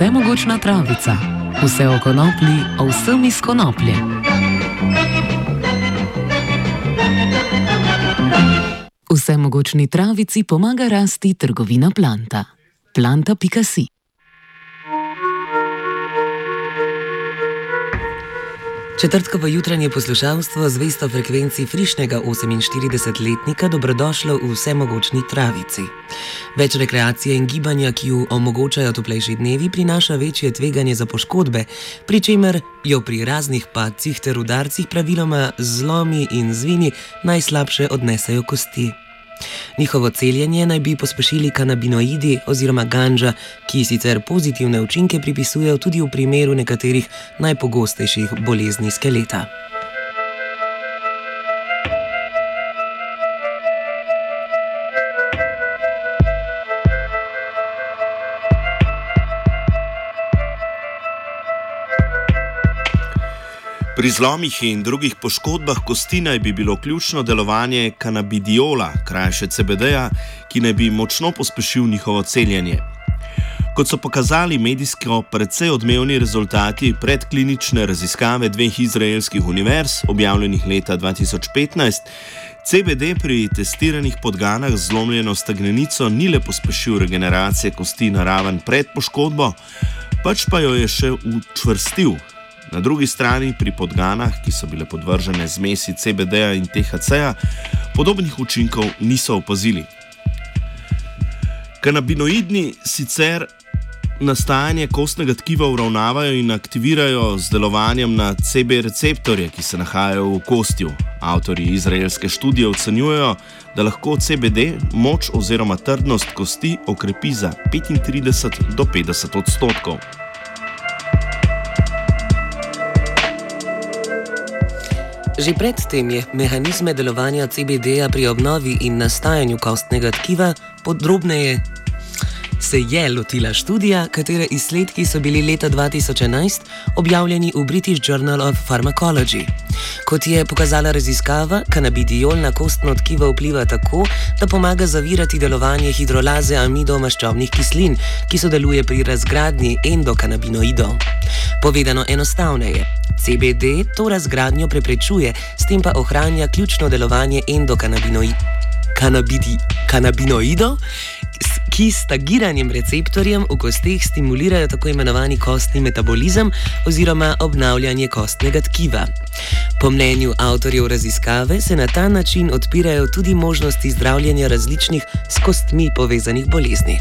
Vsemogočna travica. Vse o konoplji, o vsem iz konoplje. Vsemogočni travici pomaga rasti trgovina Planta. Planta.si. Četrtkovo jutranje poslušalstvo zvesto frekvenci frišnega 48-letnika dobrodošlo v Vsemogočni travici. Več rekreacije in gibanja, ki ju omogočajo toplejši dnevi, prinaša večje tveganje za poškodbe, pri čemer jo pri raznih padcih ter udarcih praviloma zlomi in zvini najslabše odnesejo kosti. Njihovo celjenje naj bi pospešili kanabinoidi oziroma ganža, ki sicer pozitivne učinke pripisujejo tudi v primeru nekaterih najpogostejših bolezni skeleta. Pri zlomih in drugih poškodbah kosti naj bi bilo ključno delovanje kanabidiola, krajše CBD-ja, ki naj bi močno pospešil njihovo celjenje. Kot so pokazali medijsko precej odmevni rezultati predklinične raziskave dveh izraelskih univerz, objavljenih leta 2015, CBD pri testiranih podganah z zlomljeno stegnenico ni le pospešil regeneracije kosti na raven pred poškodbo, pač pa jo je še učvrstil. Na drugi strani pri podganah, ki so bile podvržene zmesi CBD-ja in THC-ja, podobnih učinkov niso opazili. Kanabinoidi sicer nastajanje kostnega tkiva uravnavajo in aktivirajo z delovanjem na CB receptorje, ki se nahajajo v kostju. Avtorji izraelske študije ocenjujejo, da lahko CBD moč oziroma trdnost kosti okrepi za 35 do 50%. Že predtem je mehanizme delovanja CBD-ja pri obnovi in nastajanju kostnega tkiva podrobneje se je lotila študija, katere izsledki so bili leta 2011 objavljeni v British Journal of Pharmacology. Kot je pokazala raziskava, kanabidiol na kostno tkivo vpliva tako, da pomaga zavirati delovanje hidrolaze amidomaščobnih kislin, ki sodeluje pri razgradnji endokanabinoidov. Povedano enostavneje, CBD to razgradnjo preprečuje, s tem pa ohranja ključno delovanje endokannabinoidov, ki s tagiranjem receptorjem v kosteh stimulirajo tako imenovani kostni metabolizem oziroma obnavljanje kostnega tkiva. Po mnenju avtorjev raziskave se na ta način odpirajo tudi možnosti zdravljenja različnih s kostmi povezanih bolezni.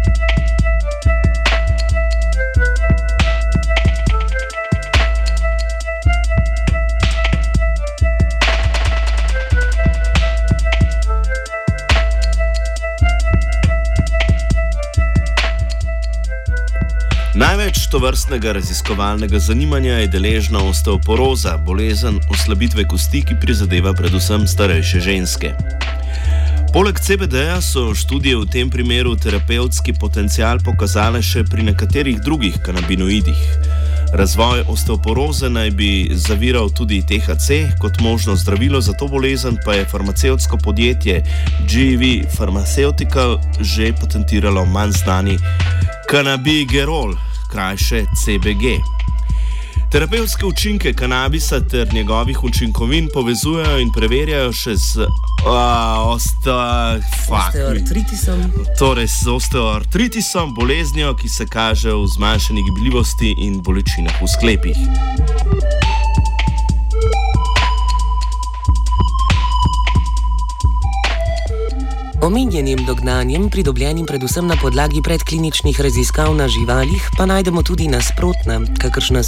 Največ tovrstnega raziskovalnega zanimanja je deležna osteoporoza, bolezen oslabitve kosti, ki prizadeva predvsem starejše ženske. Poleg CBD-ja so študije v tem primeru terapevtski potencial pokazale še pri nekaterih drugih kanabinoidih. Razvoj osteoporoze naj bi zaviral tudi THC, kot možno zdravilo za to bolezen pa je farmacevtsko podjetje GV Pharmaceutical že patentiralo manj znani kanabigerol, krajše CBG. Terapevtske učinke kanabisa ter njegovih učinkovin povezujejo in preverjajo še z osteoartritisom. Torej z osteoartritisom, boleznijo, ki se kaže v zmanjšani gibljivosti in bolečinah v sklepih. Omenjenim dognanjem, pridobljenim predvsem na podlagi predkliničnih raziskav na živalih, pa najdemo tudi nasprotna, kakršni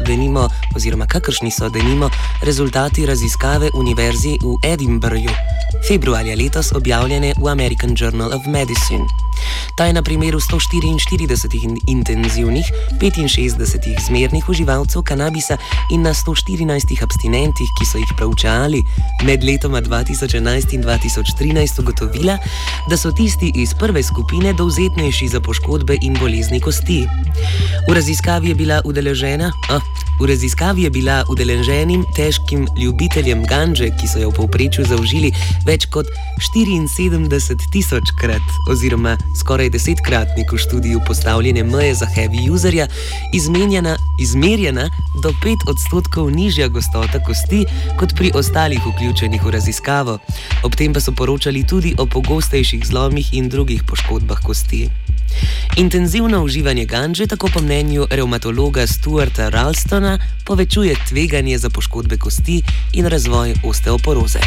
so denimo rezultati raziskave univerzi v Edinburghu, februarja letos objavljene v American Journal of Medicine. Ta je na primeru 144 intenzivnih, 65 zmernih uživalcev kanabisa in na 114 abstinentih, ki so jih proučevali med letoma 2011 in 2013, ugotovila, da so tisti iz prve skupine dovzetnejši za poškodbe in bolezni kosti. V raziskavi je bila udeležena V raziskavi je bila udeleženim težkim ljubiteljem ganže, ki so jo v povprečju zaužili več kot 74.000-krat, oziroma skoraj 10-kratnik v študiju postavljene meje za heavy userja, izmerjena do 5% nižja gostota kosti kot pri ostalih vključenih v raziskavo. Ob tem pa so poročali tudi o pogostejših zlomih in drugih poškodbah kosti. Intenzivno uživanje ganže, tako po mnenju revmatologa Stuarta Ralstona, povečuje tveganje za poškodbe kosti in razvoj osteoporoze.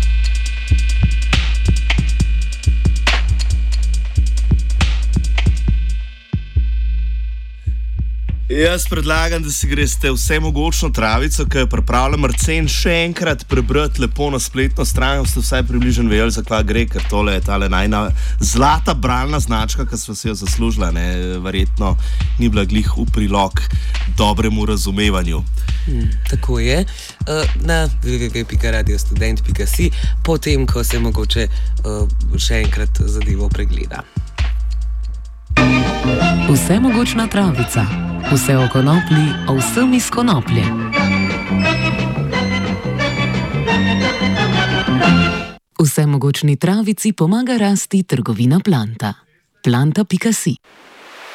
Jaz predlagam, da si greste vsemogočno travico, ki jo pripravlja Marcen, še enkrat prebrati lepo na spletno stran, ste vsaj približno vedeli, za kva gre, ker tole je tale najna zlata bralna značka, ki smo si jo zaslužila, ne? Verjetno ni bila glih v prilog dobremu razumevanju. Tako je. Na www.radiostudent.si, potem, ko se mogoče še enkrat zadevo pregleda. Vsemogočna travica. Vse o konoplji, o vsem iz konoplje. Vsemogočni travici pomaga rasti trgovina Planta. Planta.si